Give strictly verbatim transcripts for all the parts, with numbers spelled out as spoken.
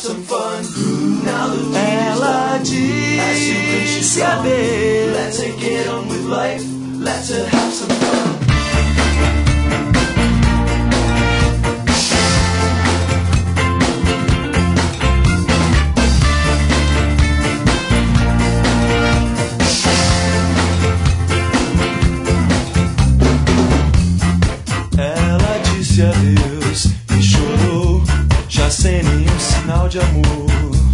some fun. Now Louise, ela disse adeus. Let's get on with life. Let's have some fun. Ela disse adeus e chorou, já sem nenhum sinal de amor.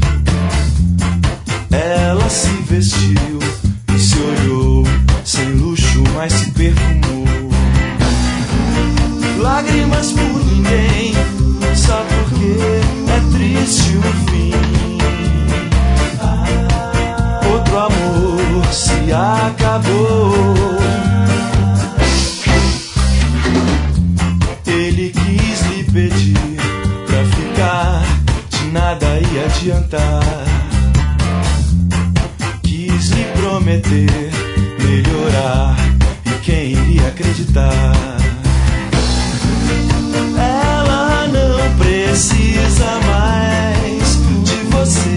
Ela se vestiu e se olhou, sem luxo, mas se perfumou. Lágrimas por ninguém, só porque é triste o fim. Outro amor se acabou. Ele quis lhe pedir pra ficar, de nada ia adiantar. Quis lhe prometer melhorar, e quem iria acreditar? Ela não precisa mais de você.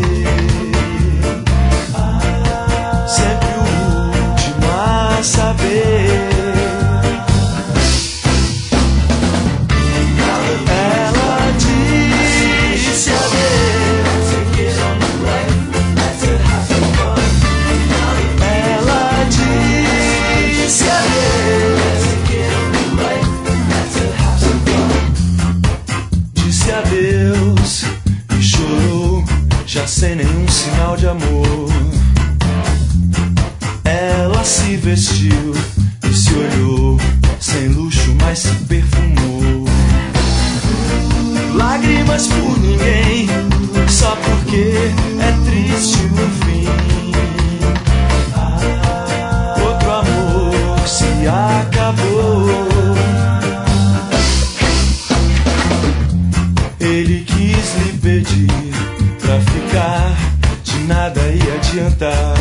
Sempre o último a saber. Sem nenhum sinal de amor, ela se vestiu e se olhou, sem luxo, mas se perfumou. Lágrimas por ninguém, só porque é triste o fim. Outro amor se acabou. Ele quis lhe pedir pra ficar, de nada ia adiantar.